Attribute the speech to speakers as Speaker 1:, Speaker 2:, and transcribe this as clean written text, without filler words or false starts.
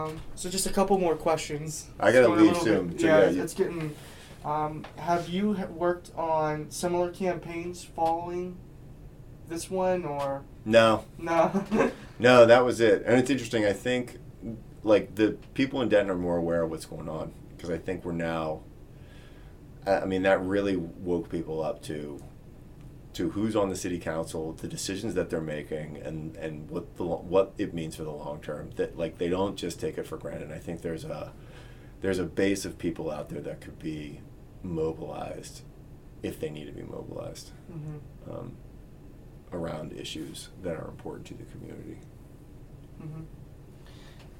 Speaker 1: So just a couple more questions.
Speaker 2: I gotta
Speaker 1: Going a
Speaker 2: leave
Speaker 1: little
Speaker 2: soon.
Speaker 1: bit-
Speaker 2: So
Speaker 1: yeah,
Speaker 2: you-
Speaker 1: it's getting. Have you worked on similar campaigns following this one, or
Speaker 2: No,
Speaker 1: no?
Speaker 2: no, that was it. And it's interesting. I think, like, the people in Denton are more aware of what's going on because I think we're now. I mean, that really woke people up to who's on the city council, the decisions that they're making, and what it means for the long term. That, like, they don't just take it for granted. I think there's a base of people out there that could be mobilized if they need to be mobilized
Speaker 1: Mm-hmm.
Speaker 2: around issues that are important to the community.
Speaker 1: Mm-hmm.